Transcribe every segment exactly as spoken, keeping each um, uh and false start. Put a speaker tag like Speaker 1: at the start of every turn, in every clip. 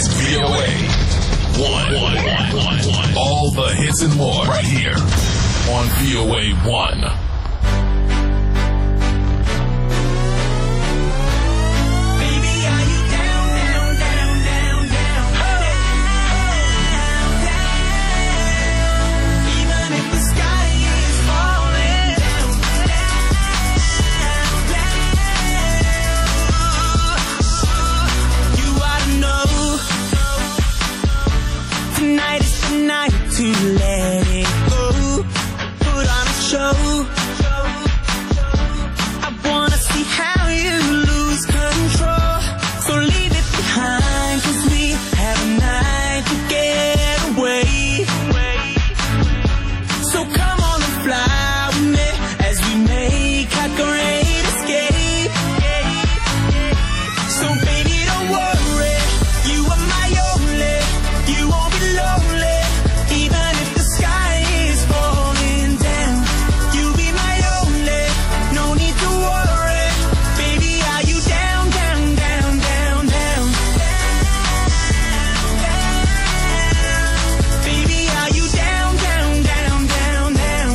Speaker 1: It's V O A one. One, one, one, one. All the hits and more right here on V O A one.
Speaker 2: To let it go, put on a show. I wanna see how you lose control. So leave it behind, cause we have a night to get away. So come on and fly with me as we make our great escape. So baby, don't worry, you are my only, you won't be lonely. Even if the sky is falling down, you'll be my only, no need to worry. Baby, are you down, down, down, down, down? Baby, are you down, down, down, down, down?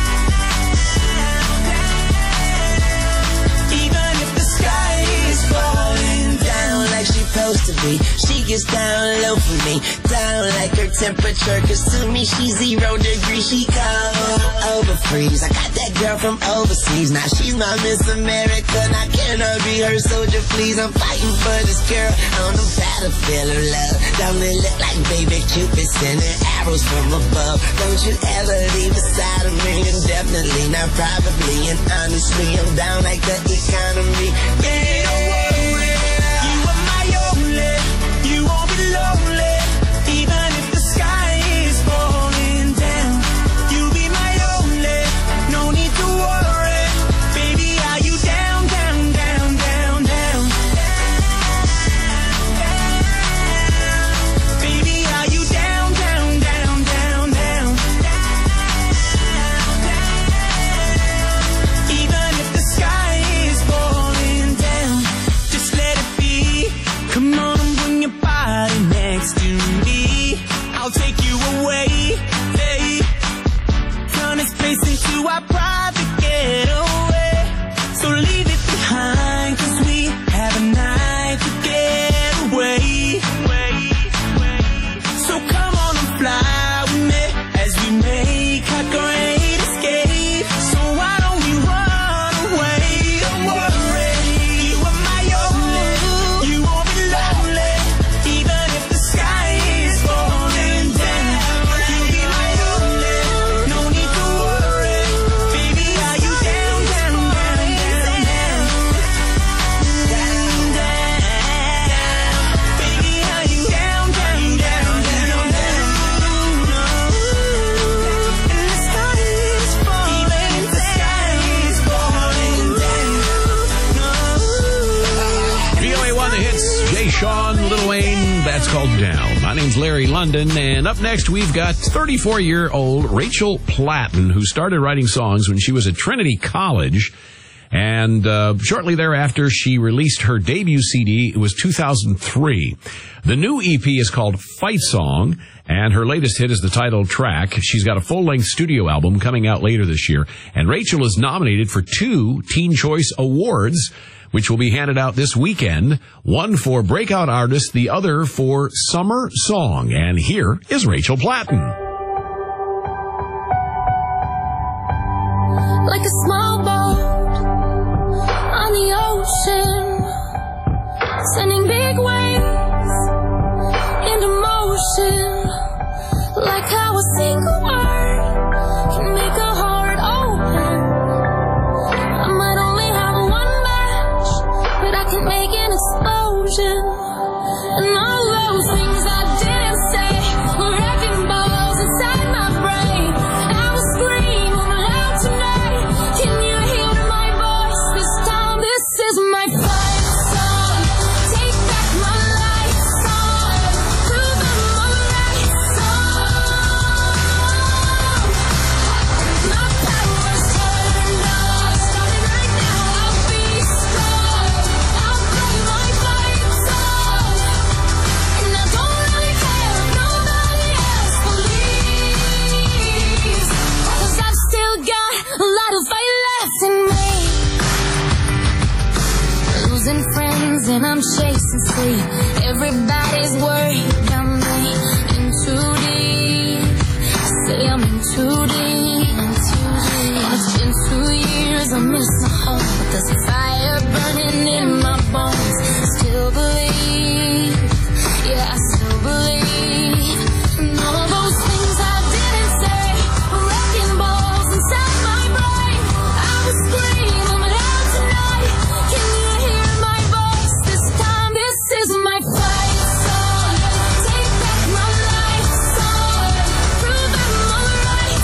Speaker 2: Even if the sky is falling down like she's supposed to be, she gets down low for me, down like her temperature, cause to me she's zero degrees, she cold over freeze. I got that girl from overseas, now she's my Miss America, now can I be her soldier please? I'm fighting for this girl on the battlefield of love. Don't it look like baby Cupid sending arrows from above? Don't you ever leave beside of me, and definitely not probably, and honestly I'm down like the economy. Baby, don't worry, you are my only, you won't be lonely. Even if the sky is falling down, you'll be my only, no need to worry. Baby, are you down, down, down, down, down? Baby, are you down, down, down, down, down? Even if the sky is falling down, just let it be. Come on and bring your body next to me, I'll take you away, hey. Turn this place into our private getaway. So leave it behind, cause we have a night to get away. So come on and fly with me as we make our great escape. So why don't we run away? Don't worry, you are my only, you won't be lonely. Even if the sky is falling down, you'll be my only, no need to worry. Baby, are you down, down, down, down, down? Down, down. Baby, are you down, down, down, down, down? No. And the sky is falling, even if the sky is falling down. No.
Speaker 3: V O A one, the hits. Jay Sean, Lil Wayne, that's called Down. My name's Larry London, and up next we've got thirty-four-year-old Rachel Platten, who started writing songs when she was at Trinity College, and uh, shortly thereafter she released her debut C D. It was two thousand three. The new E P is called Fight Song, and her latest hit is the title track. She's got a full-length studio album coming out later this year, and Rachel is nominated for two Teen Choice Awards, which will be handed out this weekend, one for Breakout Artist, the other for Summer Song. And here is Rachel Platten.
Speaker 4: Like a small boat on the ocean, sending big waves into motion. Like how a single word can make a heart open. I might only have one match, but I can make an explosion. And all those things I didn't say were wrecking balls inside my brain. I will scream loud tonight. Can you hear my voice this time? This is my fight song. Take back my life song. Prove I'm alright song. I'm chasing sleep. Everybody's worried about me. In too deep. I say I'm in too deep. And it's been two years, I miss my home, but there's a fire burning in my bones. Still believe, yeah, I still believe. And all those things I didn't say were wrecking balls inside my brain. I was screaming, but out tonight, can you hear my voice? This time, this is my fight song. Take back my life song. Prove I'm alright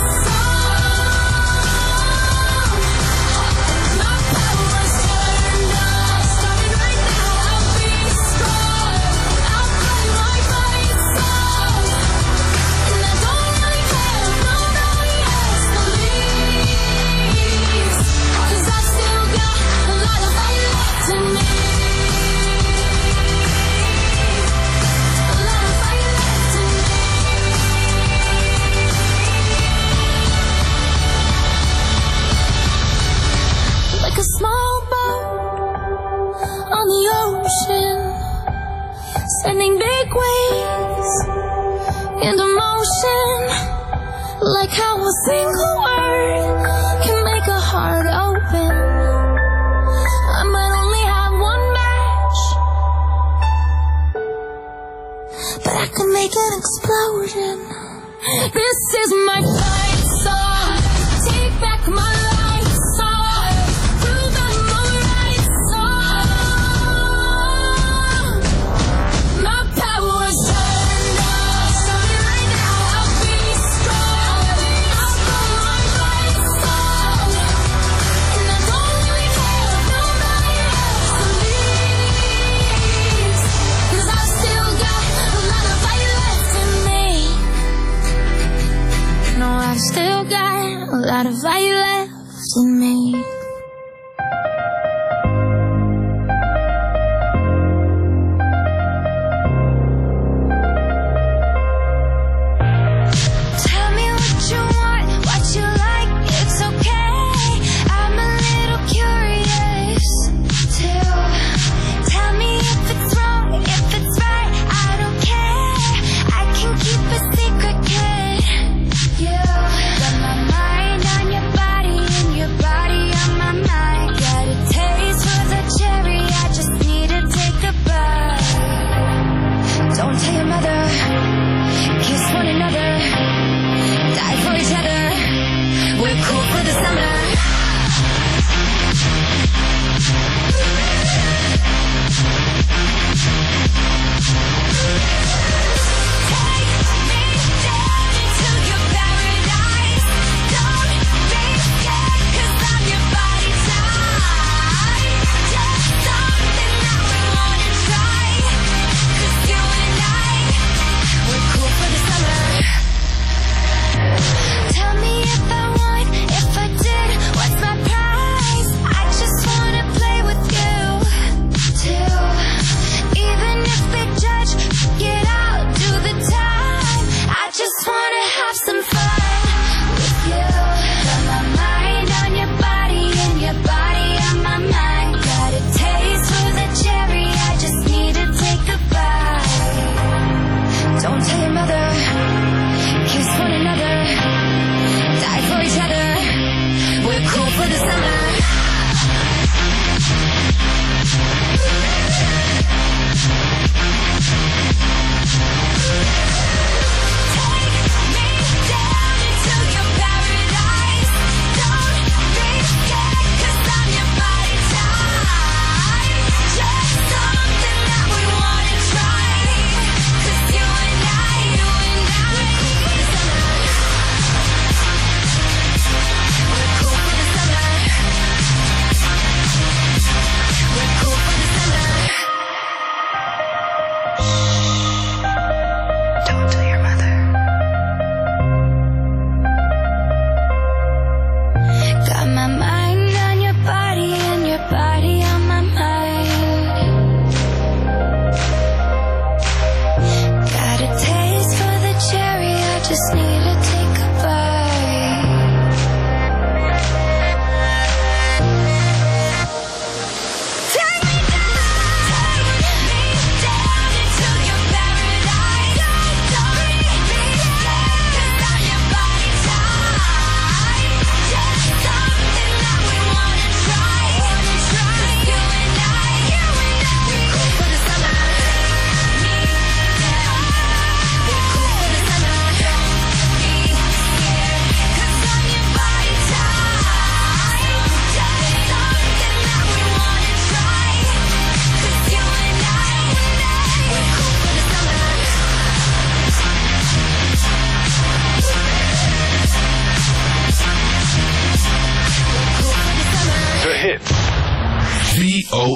Speaker 4: song. My power's turned on. Starting right now, I'll be strong. I'll play my fight song. And I don't really care if nobody else believes. 'Cause I still got a lot of fight left in me. A lot of fight left in me. Like a small boat on the ocean, sending big waves into motion. Like how a single word can make a heart open. I might only have one match, but I can make an explosion. This is my fight song. Take back my life song. Prove I'm alright song. My power's turned on. Starting right now, I'll be strong. I'll play my fight song. And I don't really care if nobody else believes. 'Cause I've still got a lot of fight left in me. No, I've still got a lot of fight left in me. Tell me what you want, what you like, it's okay. I'm a little curious too. Tell me if it's wrong, if it's right, I don't care. I can keep a secret, kid. You got my mind on your body and your body on my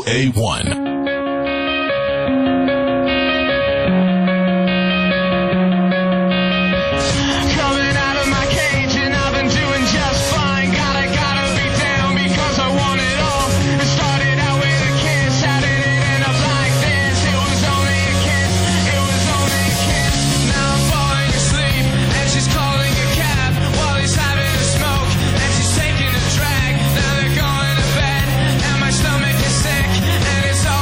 Speaker 1: A one.
Speaker 5: Taking a drag, now they're going to bed, and my stomach is sick, and it's all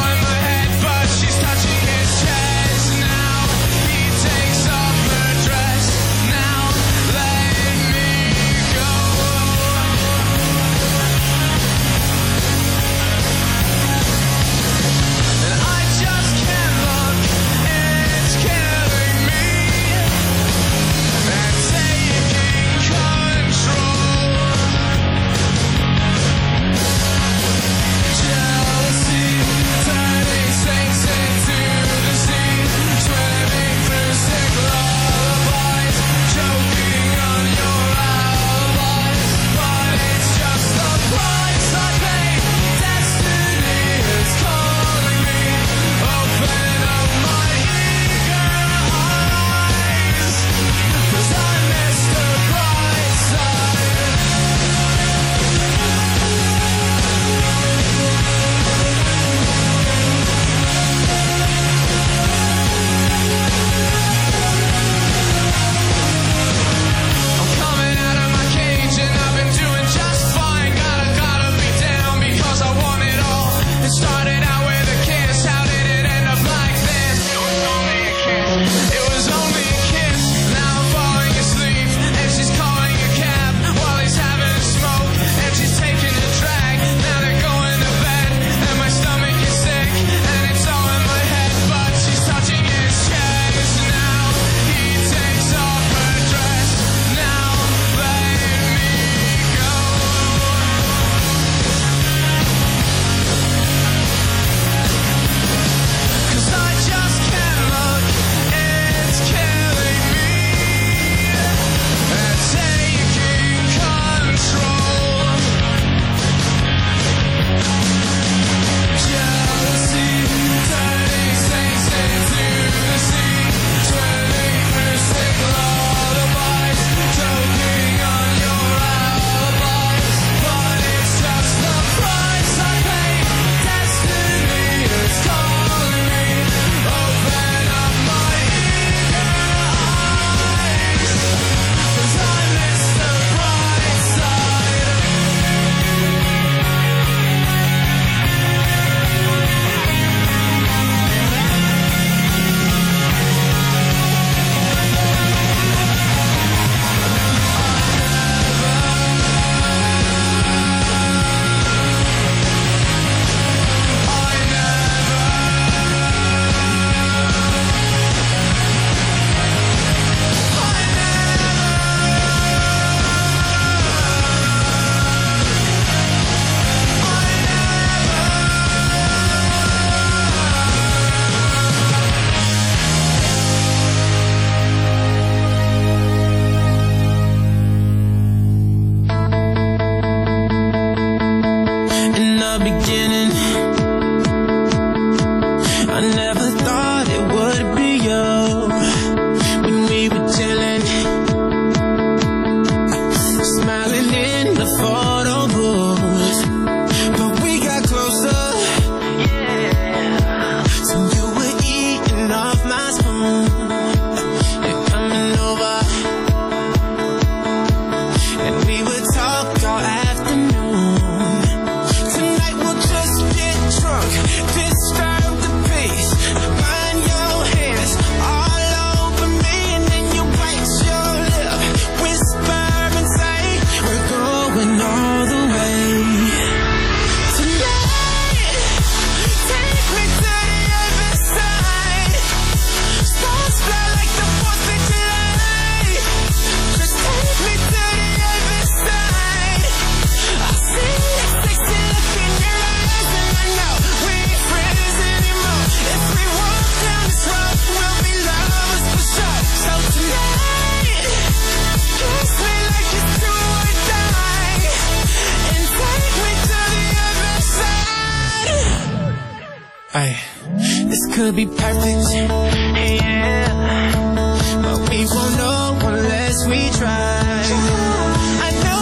Speaker 2: could be perfect, yeah, but we won't know unless we try. I know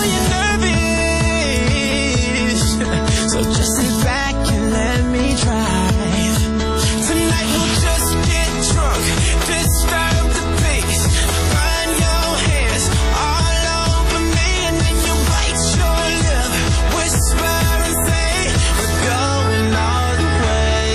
Speaker 2: you're nervous, so just sit back and let me drive. Tonight we'll just get drunk, disturb the peace, run your hands all over me, and then you bite your lip, whisper and say we're going all the way.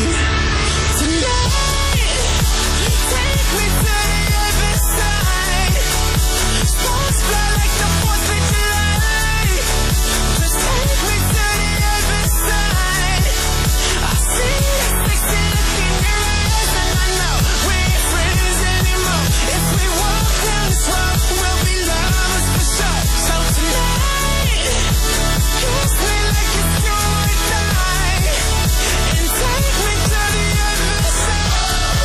Speaker 2: Tonight, take me to the other side. Sparks fly like the fourth of July. Just take me to the other side. I see the sexy look in your eyes, and I know we ain't friends anymore. If we walk down this road, we'll be lovers for sure. So tonight, kiss me like it's do or die, and take me to the other side.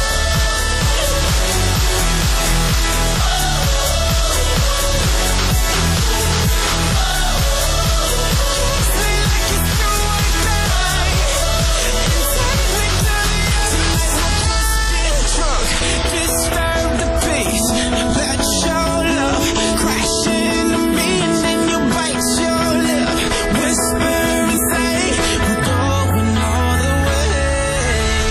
Speaker 2: Kiss me like it's do or die, and take me to the other side. Tonight we'll just get drunk, disturb the peace, let your love crash into me, and then you bite your lip, whisper and say we're going all the way.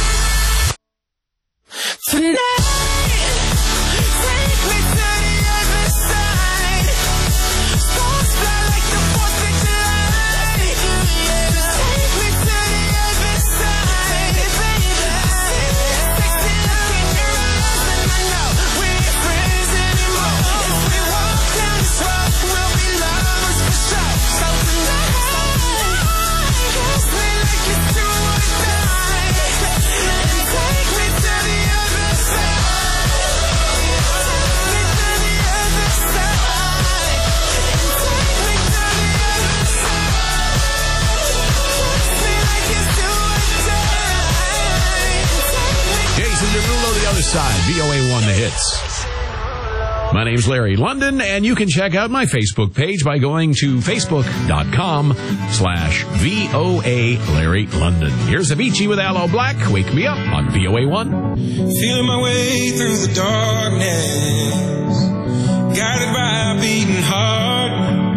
Speaker 2: Tonight, take me to the other side. Sparks fly like the fourth of July. Just take me to the other side, baby. I see the sexy look in your eyes, and I know we ain't friends anymore. If we walk down this road, we'll be lovers for sure. So tonight, kiss me like it's do or die, and take me to the other side. Take me to the other side, and take me to the other side. Kiss me like it's do or die, and take me.
Speaker 3: Jason Derulo, The Other Side, V O A one, The Hits. My name's Larry London, and you can check out my Facebook page by going to facebook.com slash VOA Larry London. Here's Avicii with Aloe Black. Wake Me Up on V O A one.
Speaker 5: Feeling my way through the darkness, guided by a beating heart.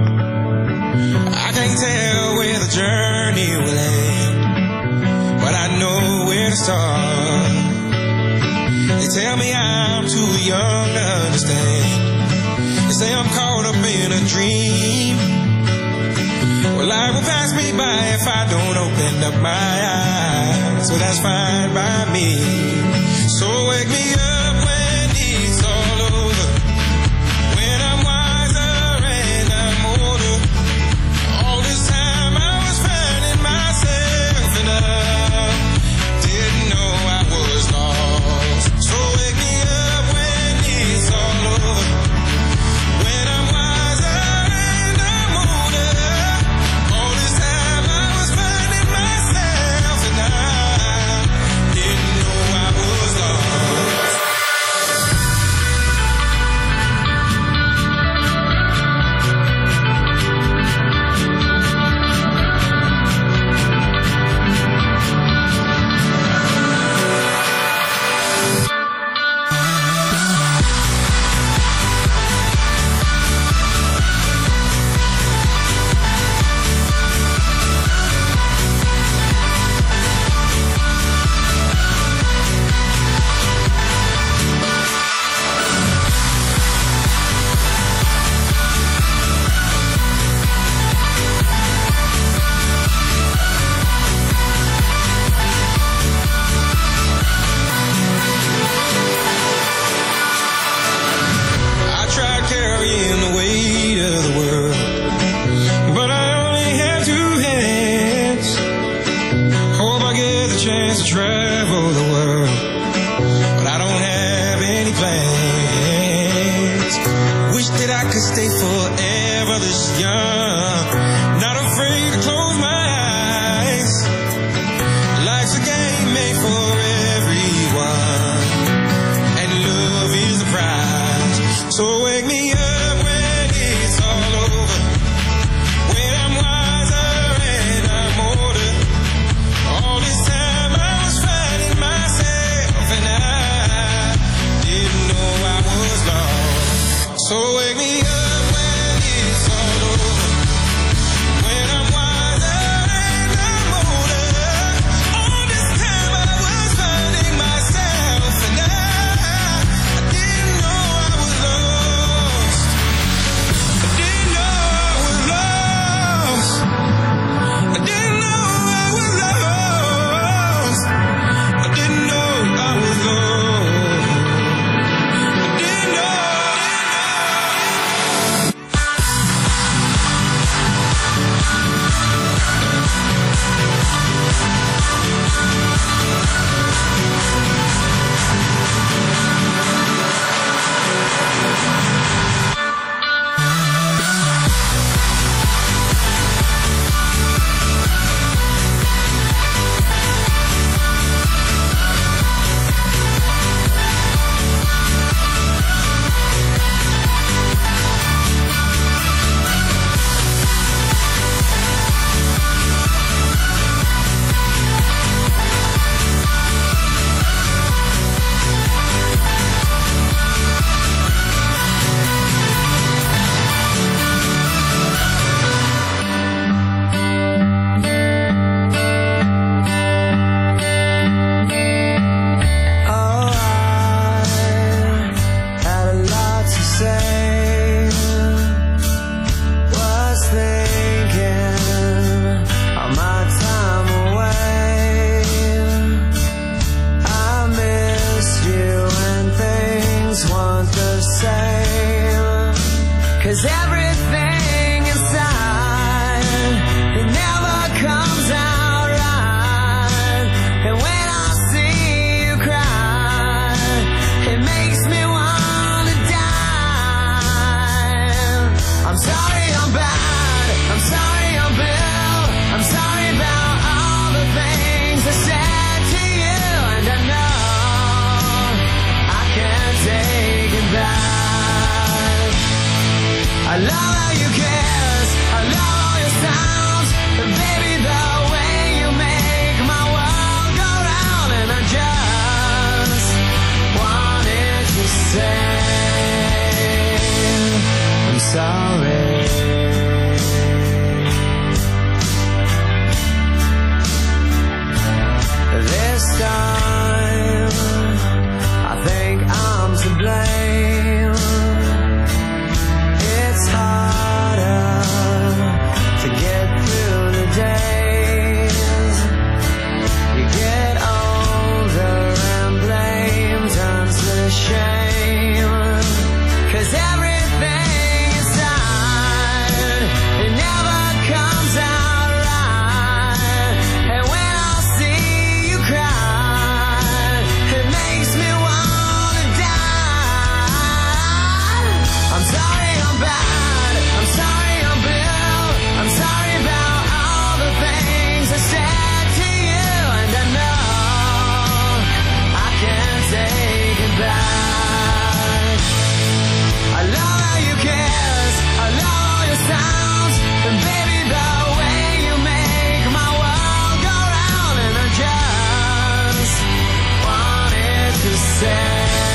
Speaker 5: I can't tell where the journey will end, but I know where to start. They tell me I'm too young to understand. They say I'm caught up in a dream. Well, life will pass me by if I don't open up my eyes. So that's fine by me. So wake me up when it's all over, when I'm wiser and I'm older. All this time I was finding myself, and I didn't know I was lost. So wake me up when it's all over, when I'm wiser and I'm older. All this time I was finding myself, and I didn't know I was
Speaker 2: same. 'Cause everything inside, it never comes out right. And when I see you cry, it makes me wanna die. I'm sorry I'm bad, I'm sorry I'm Bill, I'm sorry about all the things I said to you, and I know I can't take it back. I love how you kiss, I love all your sounds, and baby the way you make my world go round, and I just wanted to say I'm sorry. This time I think I'm to blame. It's harder to get through the days. You get older and blame turns to shame. 'Cause everything inside, it never comes out right. And when I see you cry, it makes me wanna die. I'm sorry I'm bad, I'm sorry I'm Bill, I'm sorry about all the things I said to you, and I know I can't take it back. I love how you kiss, I love all your sounds, and baby the way you make my world go round, and I just wanted to say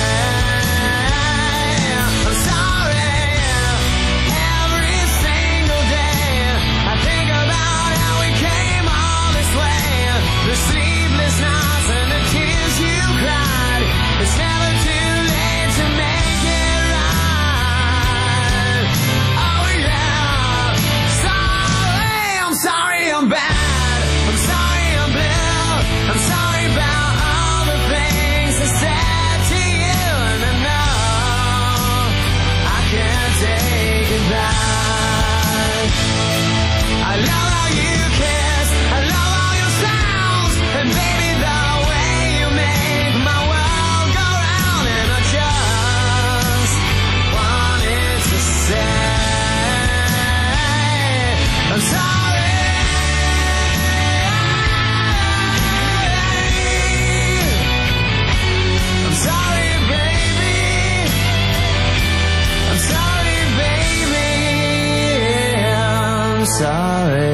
Speaker 2: I'm sorry. Every single day I think about how we came all this way, the sleepless nights and the tears you cried. It's never too late to make it right. Oh yeah, sorry, I'm sorry I'm bad, I'm sorry I'm Bill, I'm sorry about all the things I said to you, and I know I can't take it back. I love how you kiss, I love all your sounds, and baby the way you make my world go round, and I just wanted to say I'm sorry. I'm sorry, baby. I'm sorry, baby. I'm sorry.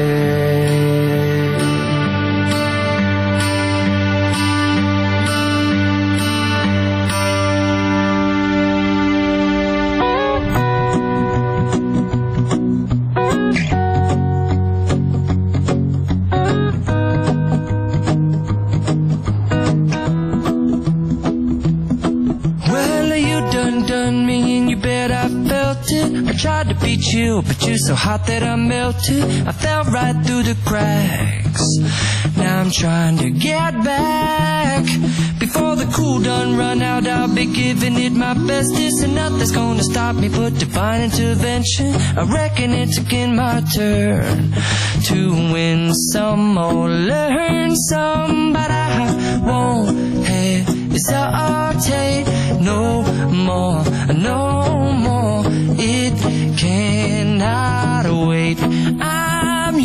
Speaker 2: Well, you done done me and you bet I felt it. I tried to beat you, but you're so hot that I melted. I fell right through the cracks. Now I'm trying to get back. Before the cool done run out, I'll be giving it my bestest, and nothing's gonna stop me but divine intervention. I reckon it's again my turn to win some or learn some, but I won't hesitate no more, no more. It cannot wait. I'm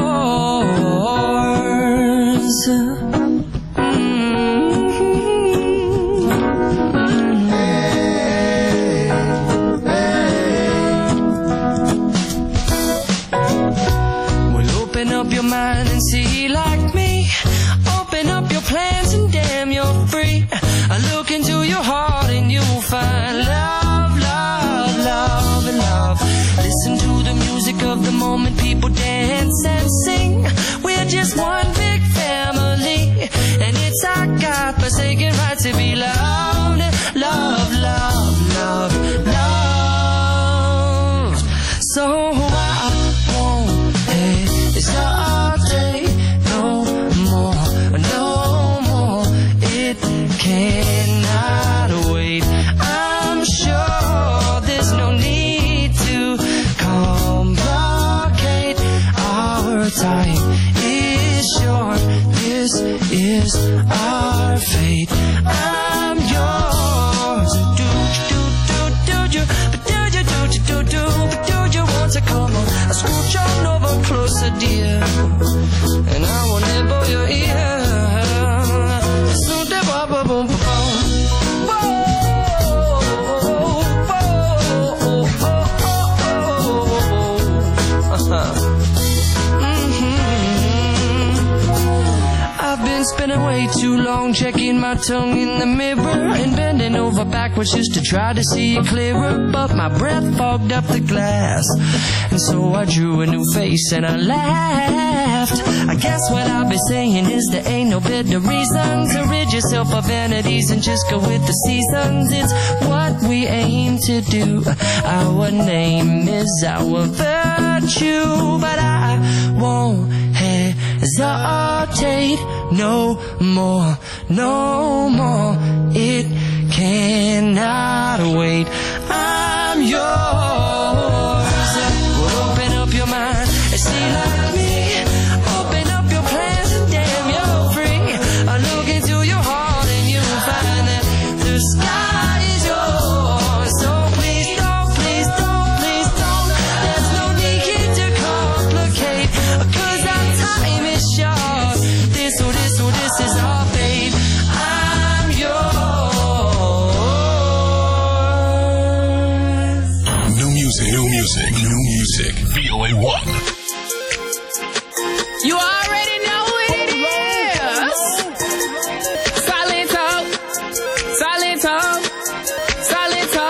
Speaker 2: yours. Well, open up your mind and see like me. Open up your plans and damn, you're free. I look into your heart and you'll find love, love, love, and love. Listen to the music of the moment, people dance and sing. We're just one big family, and it's our God-forsaken right to be loved, love, love, love, love. So I won't hesitate no more, no more. It cannot wait. I'm sure
Speaker 6: way too long, checking my tongue in the mirror and bending over backwards just to try to see it clearer. But my breath fogged up the glass, and so I drew a new face and I laughed. I guess what I'll be saying is there ain't no better reason to rid yourself of vanities and just go with the seasons. It's what we aim to do. Our name is our virtue, but I won't hesitate no more, no more. It cannot wait. I'm yours. Well, open up your mind and see like me. Open up your plans and damn, you're free. I look into your heart and you'll find that the sky is yours. So please don't, please don't, please don't. There's no need here to complicate, 'cause our time is short. This, oh, this, oh, this is our fate. I'm yours.
Speaker 1: New music, new music, new music. V O A one.
Speaker 7: You already know what it is. Silento, Silento, Silento.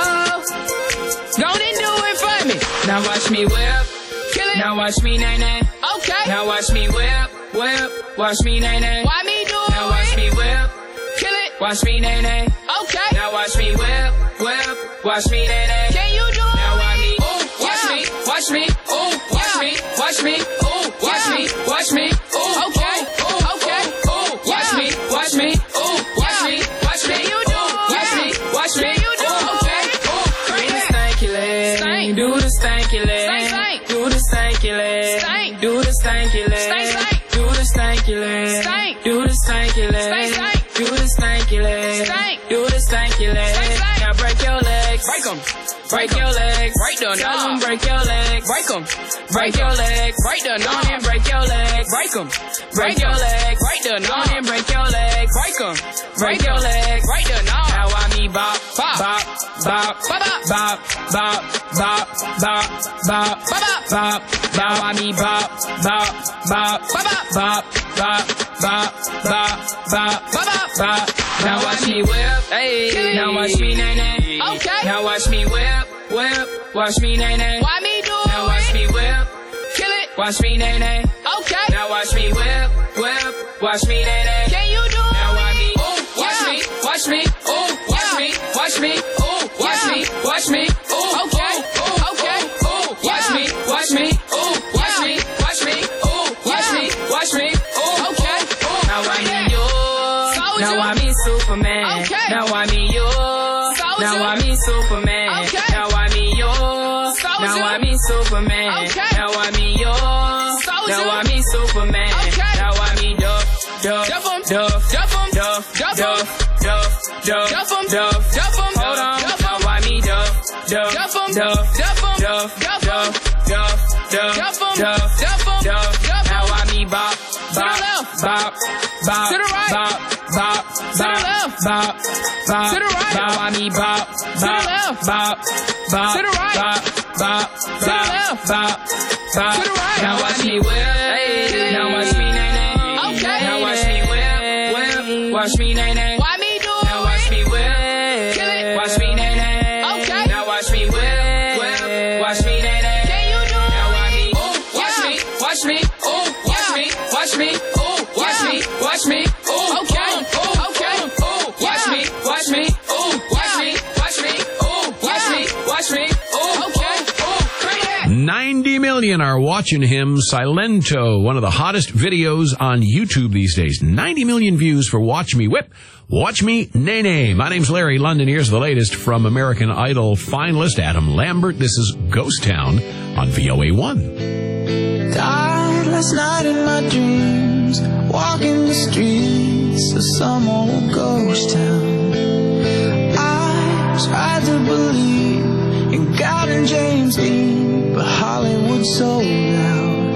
Speaker 7: Go and do it for me. Now watch me whip, kill it. Now watch me nay nay. Okay. Now watch me whip, whip. Watch me nay nay. Why me do it? Now watch me whip, kill it. Watch me nay nay. Okay. Now watch me whip, whip. Watch me nay nay. Can you do it? Now watch me, ooh, watch me, watch me, ooh, watch me, watch me, ooh, watch me, watch me, ooh, okay, ooh, okay, ooh, watch me, watch me, ooh, watch me, watch me, you do, watch me, watch me, you do, okay, ooh, do the stanky leg, do the stanky leg, do the stanky leg, do the stanky leg, do the stanky leg, do the stanky leg, do the stanky leg, do the stanky leg. Now break your legs, break 'em. Break your legs, break the numb, break your legs, break 'em. Break your legs, break the numb, and break your legs, break 'em. Break your legs, break the numb, and break your legs, break 'em. Break your legs, break the numb. Now I me bop, bop, bop, bop, bop, bop, bop, bop, bop, bop, bop, bop. Now I me bop, bop, bop, bop, bop, bop, bop, bop, bop, bop, bop. Now watch me whip, hey. Now watch me nay nay. Okay. Now watch me whip, whip. Watch me nay nay. Why me do it? Now watch me whip, kill it. Watch me nay nay. Okay. Now watch me whip, whip. Watch me nay nay. Can you do it? Now watch me, ooh, watch me, watch me, ooh, watch me, watch me, ooh, watch me, watch me, ooh, okay, ooh, okay, ooh, watch me, watch me, ooh, watch me, watch me, ooh, watch me, watch me, ooh, okay, ooh. Now I mean yours. Now I mean Superman. Okay. Now I mean yours. Now I mean Superman. Okay. Now I mean yours. Now I mean Superman. Okay. Now I mean yours. Now I mean Superman. Okay. Now I mean Duff, Duff, Duff, Duff, Duff, Duff, Duff, Duff, Duff, Duff, Duff, Duff, hold on. Now I mean Duff, Duff, Duff, Duff, Duff, Duff, Duff, Duff, Duff, Duff, Duff, Duff. Now I mean Bop, Bop, Bop, Bop, to the right, Bop, Bop, Bop, Bop, Bop, to the right. Now I mean Bop, Bop, Bop, Bop, to the right, Bop, Bop, Bop, Bop, Bop, to the right. Now watch me whip, now watch me nay nay. Okay. Now watch me whip, whip, watch me nay nay. Why me do it? Now watch me whip, kill it. Watch me nay nay. Okay. Now watch me whip, whip, watch me nay nay. Can you do it? Now watch me, ooh, watch me, watch me, ooh, watch me, watch me, ooh, watch me, watch me, ooh, okay, ooh, okay, ooh, watch me, watch me, ooh, watch me, watch me, ooh, watch me, watch me, ooh, okay, ooh, bring it.
Speaker 3: ninety million are watching him. Silento, one of the hottest videos on YouTube these days. ninety million views for Watch Me Whip, Watch Me Nay Nay. My name's Larry London. Here's the latest from American Idol finalist Adam Lambert. This is Ghost Town on V O A one.
Speaker 8: Died last night in my dreams, walking the streets of some old ghost town. I tried to believe in God and James Dean, but Hollywood sold out.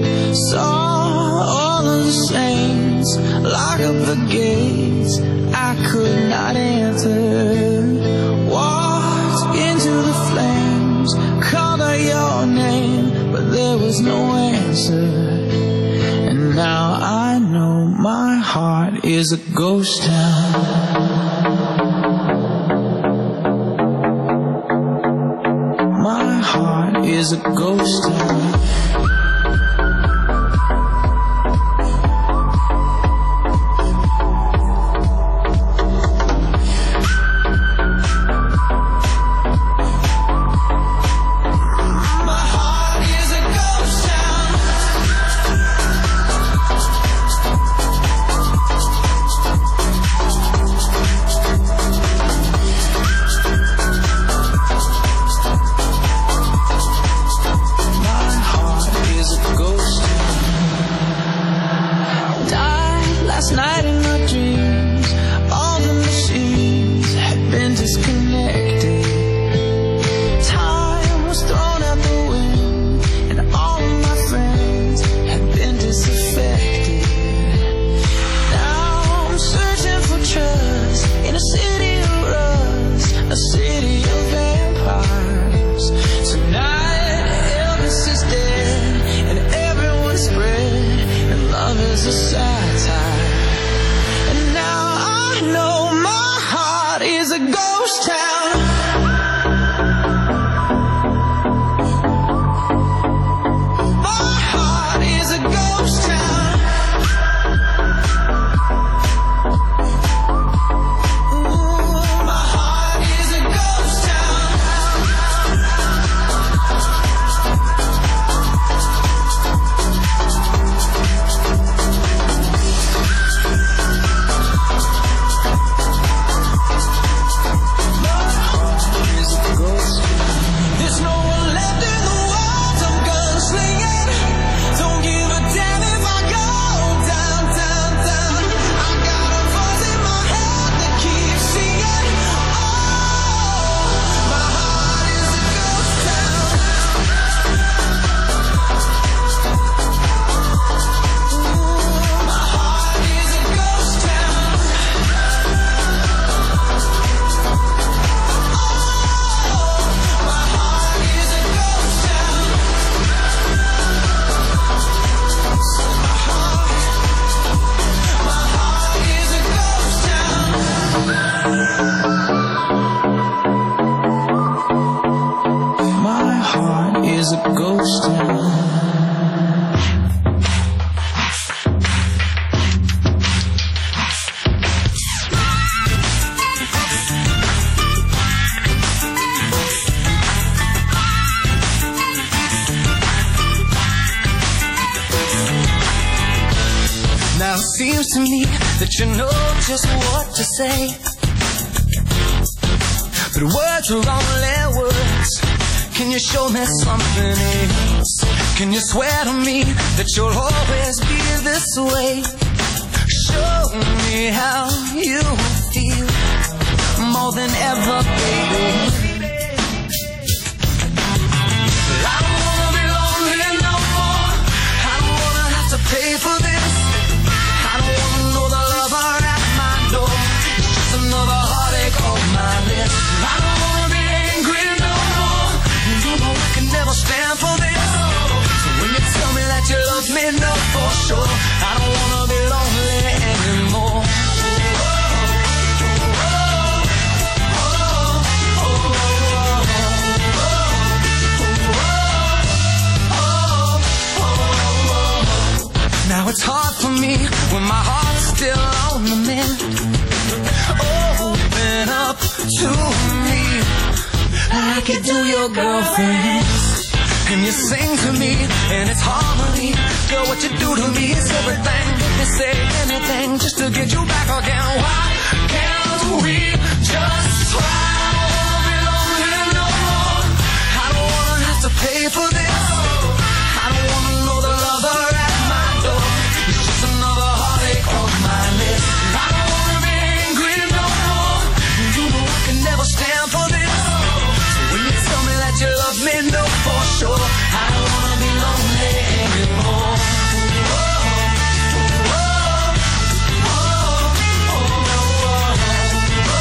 Speaker 8: Saw all of the saints lock up the gates I could not enter. Walked into the flames, called out your name, but there was no answer. And now I know my heart is a ghost town. My heart is a ghost town.
Speaker 6: Seems to me that you know just what to say, but words are only words. Can you show me something else? Can you swear to me that you'll always be this way? Show me how you feel more than ever, baby. I don't wanna be lonely no more. I don't wanna have to pay for this. Another heartache on my list. I don't wanna be angry no more. You know I can never stand for this. So when you tell me that you love me, know for sure I don't wanna be lonely anymore. Now it's hard for me when my heart's still on the mend. Open up to me like you do your girlfriends. And you sing to me and it's harmony. Girl, what you do to me is everything. You say anything just to get you back again. Why can't we just try? I don't wanna be lonely no more. I don't wanna have to pay for this. I don't wanna know the lover at my door. It's just another heartache on my list. I don't wanna be angry no more. You know I can never stand for this. So when you tell me that you love me, know for sure I don't wanna be lonely anymore. Oh, oh, oh, oh, oh, oh.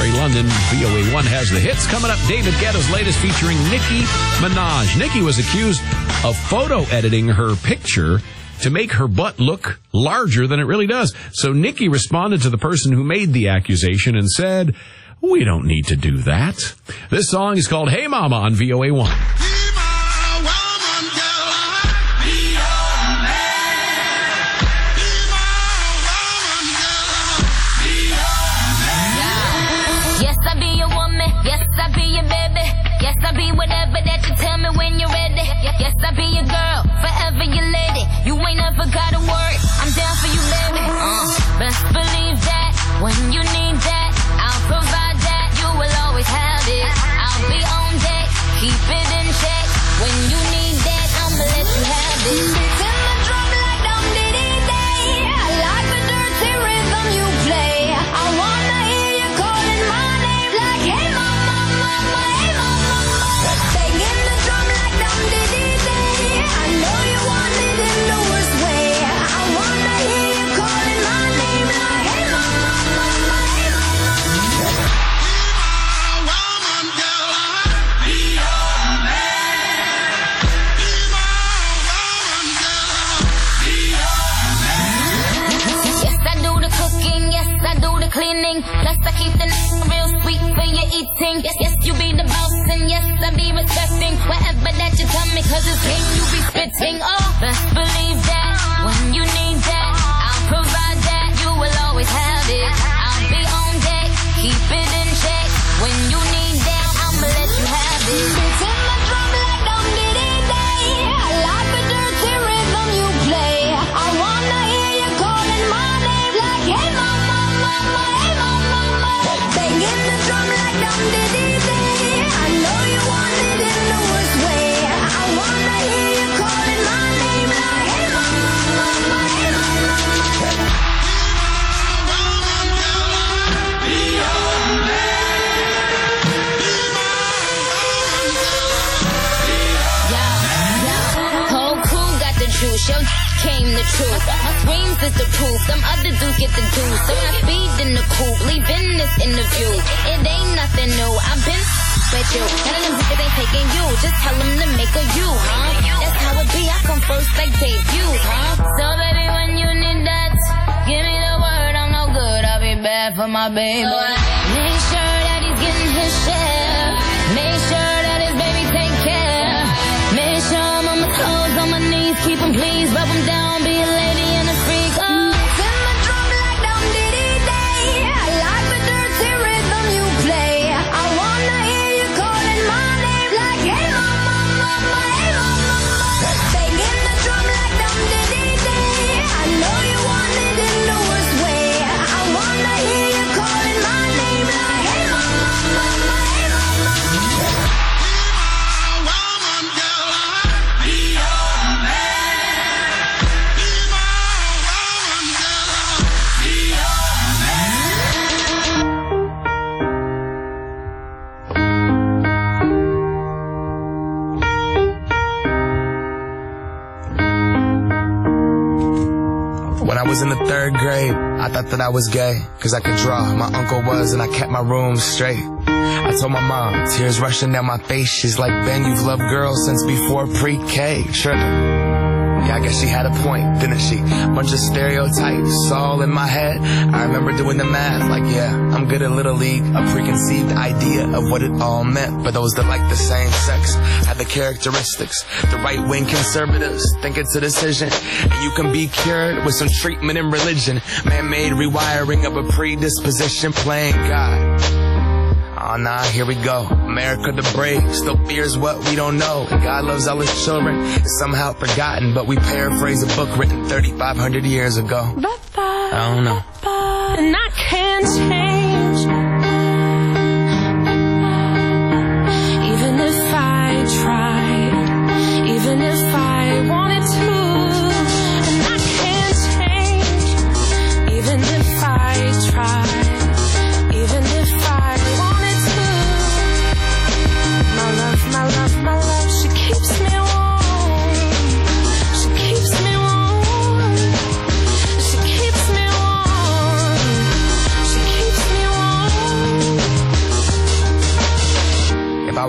Speaker 3: Larry London. V O A one has the hits. Coming up, David Guetta's latest featuring Nicki Minaj. Nicki was accused of photo editing her picture to make her butt look larger than it really does. So Nicki responded to the person who made the accusation and said, "We don't need to do that." This song is called Hey Mama on V O A one.
Speaker 4: I be your baby. Yes, I be whatever that you tell me when you're ready. Yes, I be your girl, forever your lady. You ain't never gotta worry, I'm down for you, baby. Uh, best believe that when you need that, I'll provide that. You will always have it. I'll be on deck, keep it in check. When you need that, I'ma let you have it. Beats in the drum like dum diddy day. I like the dirty rhythm you play. I wanna hear you calling my name like hey mama. Cleaning, plus I keep the real sweet for your eating. Yes, yes, you be the boss, and yes, I be respecting whatever that you tell me, cause it's game you be spitting. Oh, best believe that when you need that, I'll provide that. You will always have it. I'll be on deck, keep it in check. When you need that, I'ma let you have it. Beats in my drum like dum diddy day. I like the dirty rhythm you play. I wanna hear you calling my name like hey mama. Banging the drum like dum diddy day. I know you want it in the worst way. I wanna hear you calling my name like hey mama, mama, hey mama. Whole crew got the juice. Yo, came the truth. My screams is the proof. Some other dudes get the juice. So I speed in the coupe, leaving this interview. It ain't nothing new. I've been with you. None of them bitches ain't taking you. Just tell them to make a you, huh? That's how it be. I come first like debut, huh? So baby, when you need that, give me the word. I'm no good. I'll be bad for my baby. Make sure that he's getting his share. Make sure that his baby take care. Make sure I'm on my toes, on my knees. Keep him please, rub him down. Be a lady and a freak. Oh. Beats in my drum like dum diddy day. I like the dirty rhythm you play. I wanna hear you calling my name like hey mama, mama, hey mama. Banging the drum like dum diddy day. I know you want it in the worst way. I wanna hear you calling my name like hey mama, mama, hey mama.
Speaker 9: When I was in the third grade, I thought that I was gay, cause I could draw. My uncle was, and I kept my room straight. I told my mom, tears rushing down my face. She's like, Ben, you've loved girls since before pre-K. Sure. Yeah, I guess she had a point, didn't she? Bunch of stereotypes all in my head. I remember doing the math, like, yeah, I'm good at Little League. A preconceived idea of what it all meant. But those that like the same sex have the characteristics. The right-wing conservatives think it's a decision, and you can be cured with some treatment in religion. Man-made rewiring of a predisposition, playing God. Oh, nah, here we go. America the brave still fears what we don't know. And God loves all his children. It's somehow forgotten, but we paraphrase a book written thirty-five hundred years ago. I don't know.
Speaker 4: And I can't change. Even if I tried, even if I wanted to. And I can't change. Even if I tried, even if I wanted to. My love, my love, my love, she keeps me warm. She keeps me warm. She keeps me warm. She keeps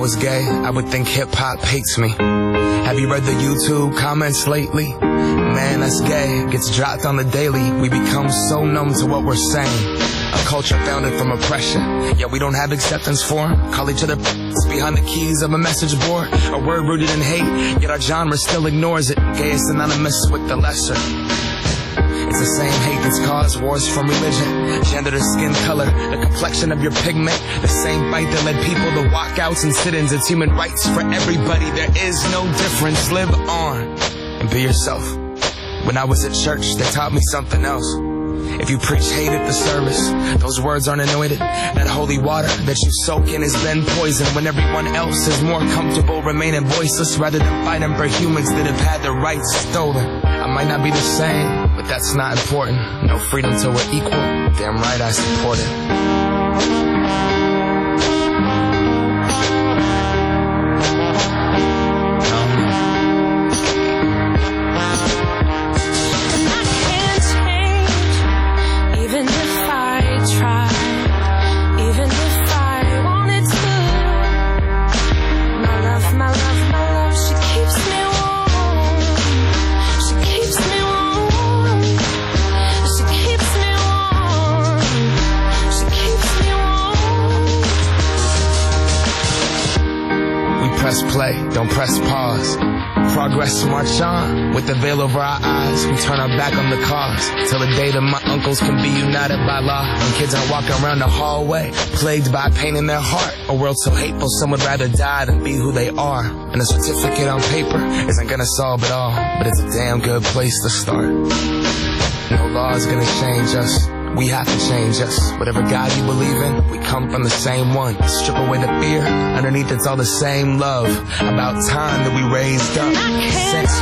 Speaker 9: was gay, I would think hip-hop hates me. Have you read the YouTube comments lately? Man, that's gay, gets dropped on the daily. We become so numb to what we're saying. A culture founded from oppression, yet we don't have acceptance for 'em. Call each other behind the keys of a message board. A word rooted in hate, yet our genre still ignores it. Gay is synonymous with the lesser. It's the same hate that's caused wars from religion, gender to skin color, the complexion of your pigment. The same fight that led people to walkouts and sit-ins. It's human rights for everybody. There is no difference. Live on and be yourself. When I was at church, they taught me something else. If you preach hate at the service, those words aren't anointed. That holy water that you soak in has been poisoned when everyone else is more comfortable remaining voiceless rather than fighting for humans that have had their rights stolen. I might not be the same, but that's not important. No freedom till we're equal. Damn right I support it. Press play, don't press pause. Progress march on. With the veil over our eyes, we turn our back on the cause. Till the day that my uncles can be united by law. When kids are walking around the hallway, plagued by pain in their heart. A world so hateful, some would rather die than be who they are. And a certificate on paper isn't gonna solve it all, but it's a damn good place to start. No law is gonna change us. We have to change us. Whatever God you believe in, we come from the same one. Strip away the fear, underneath it's all the same love. About time that we raised up. Since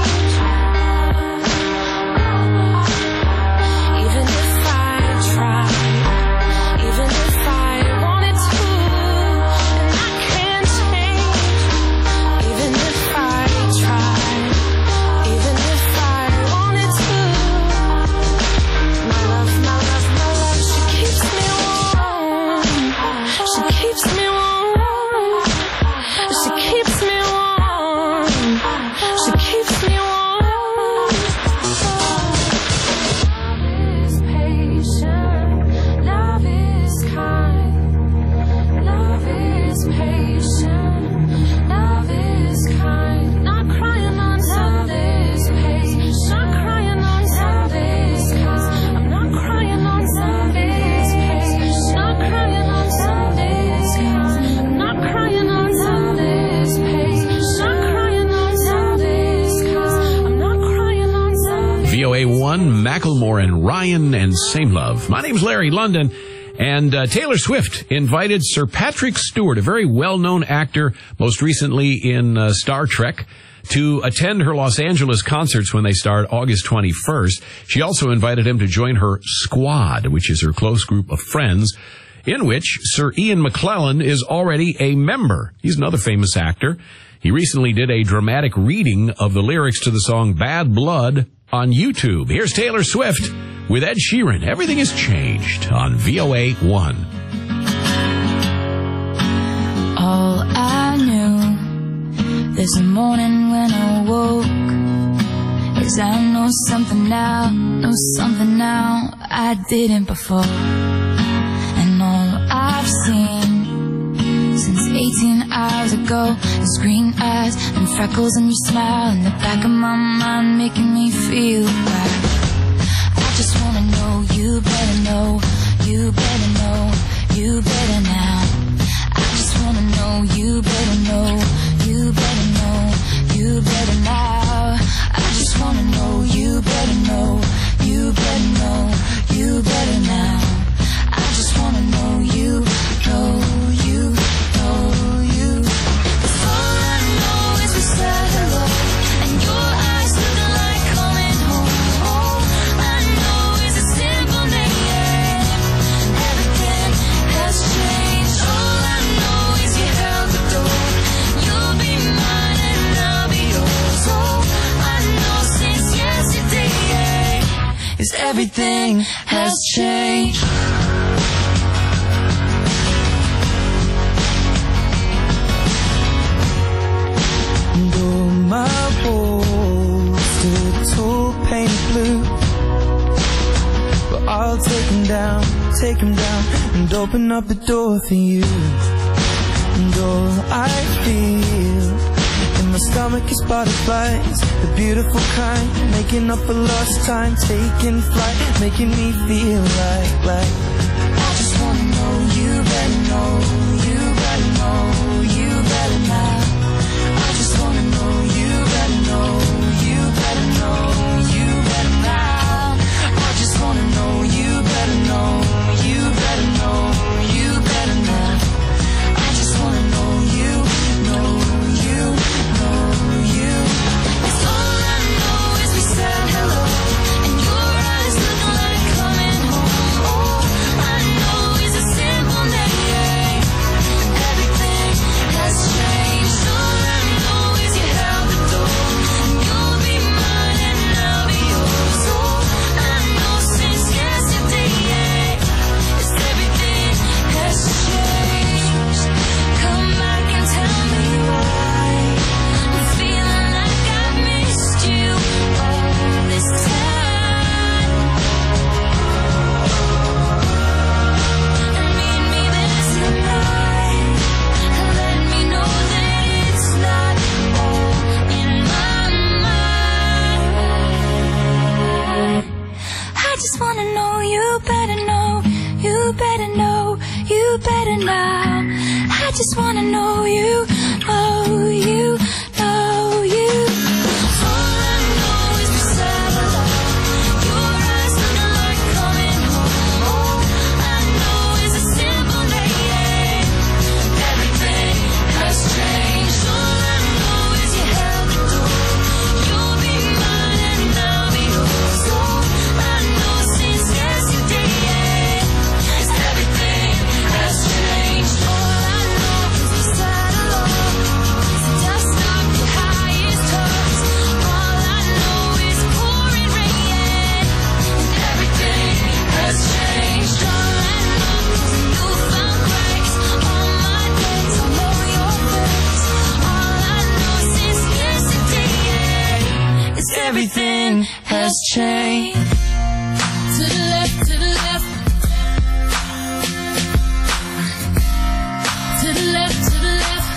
Speaker 9: Macklemore and Ryan and Same Love. My name's Larry London, and uh, Taylor Swift invited Sir Patrick Stewart, a very well-known actor, most recently in uh, Star Trek, to attend her Los Angeles concerts when they start August twenty-first. She also invited him to join her squad, which is her close group of friends, in which Sir Ian McKellen is already a member. He's another famous actor. He recently did a dramatic reading of the lyrics to the song Bad Blood on YouTube. Here's Taylor Swift with Ed Sheeran. Everything has changed on V O A one.
Speaker 4: All I knew this morning when I woke is I know something now, know something now I didn't before. And all I've seen since eighteen hours ago is green eyes and freckles and your smile in the back of my mind making me feel right. I just wanna know, you better know, you better know, you better now. I just wanna know, you better know, you better know, you better now. I just wanna know, you better know, you better know, you better now. I just wanna know, you know, you know, you. 'Cause all I know is we said hello, and your eyes look like coming home. All I know is a simple name. Everything has changed. All I know is you held the door. You'll be mine and I'll be yours. All I know since yesterday is everything has changed.
Speaker 8: open up the door for you. And all I feel in my stomach is butterflies, the beautiful kind, making up for lost time, taking flight, making me feel like, like I just wanna know you better know, you better know, you better now. I just wanna know you better know, you better know, you better now. I just wanna know you better know, you better know, you better now. I just wanna know you, know you, know you. It's all I know is we said hello, and your eyes look like coming home. All I know is a simple name. Everything has changed. All I know is you held the door. You'll be mine and I'll be yours. All I know since yesterday is everything has changed. Come back and tell me why I'm feeling like I missed you all this time. And meet me there tonight. Let me know that it's not all in my mind. I just wanna know you better know, you better know, you better now. I just wanna know you, know you, know you. All I know is we said hello. Your eyes look like coming home. All I know is a simple name. Everything has changed. All I know is you held the door. You'll be mine and I'll be yours. All I know since yesterday is everything has changed. All I know is we said hello. The dust off your highest hopes. All I know is pouring rain. Everything has changed. All I know is a newfound grace. All my days I know your face. All I know since yesterday is everything has changed. To the left, to the left. To the left, to the left.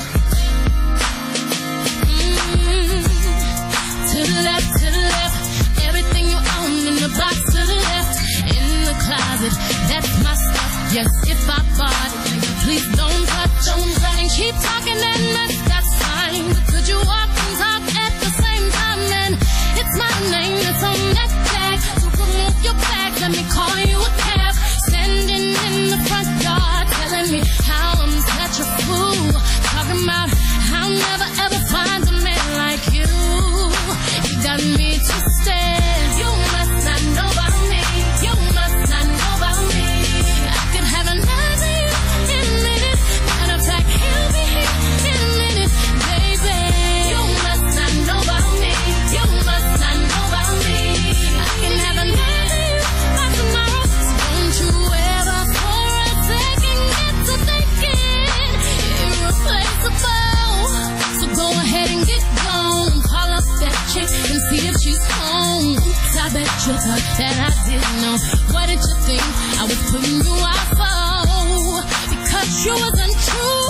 Speaker 8: Mm. To the left, to the left. Everything you own in the box to the left. In the closet, that's my stuff. Yes, if I bought it, nigga, please don't touch. Don't run and keep talking and that's, that's fine. But could you walk and talk at the same time? And it's my name that's on that tag. So remove your bag, let me call you a cab. Standing in the front yard, telling me how I'm such a fool. Talking about how I'll never ever find a man like you. You got me twisted. You must not know about me. You must not know about me. I could have another you in a minute. Matter of fact, he'll be here in a minute, baby. You must not know about me. You must not know about me. I can have another you by tomorrow. So don't you ever for a second get to thinking irreplaceable. So go ahead and get gone. Call up that chick and see if she's home. Oops, I bet you thought that I didn't know. What did you think I was putting you out for? Because you wasn't true.